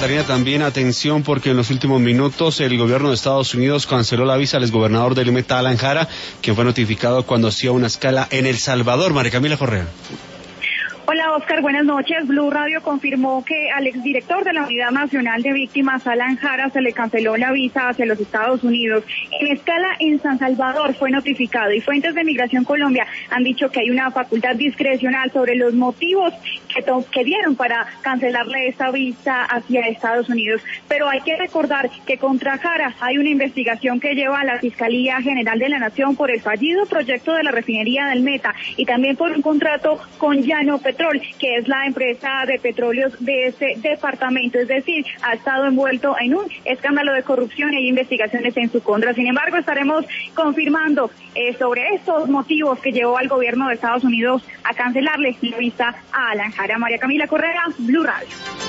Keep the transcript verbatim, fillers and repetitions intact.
Catarina, también atención porque en los últimos minutos el gobierno de Estados Unidos canceló la visa al exgobernador del Meta, Alan Jara, quien fue notificado cuando hacía una escala en El Salvador. María Camila Correa. Hola Oscar, buenas noches. Blue Radio confirmó que al exdirector de la Unidad Nacional de Víctimas, Alan Jara, se le canceló la visa hacia los Estados Unidos. En escala en San Salvador fue notificado y fuentes de Migración Colombia han dicho que hay una facultad discrecional sobre los motivos que, que dieron para cancelarle esta visa hacia Estados Unidos. Pero hay que recordar que contra Jara hay una investigación que lleva a la Fiscalía General de la Nación por el fallido proyecto de la refinería del Meta y también por un contrato con Llano Petrol, que es la empresa de petróleos de ese departamento, es decir, ha estado envuelto en un escándalo de corrupción y hay investigaciones en su contra. Sin embargo, estaremos confirmando eh, sobre estos motivos que llevó al gobierno de Estados Unidos a cancelarle la visa a Alan Jara. María Camila Correa, Blue Radio.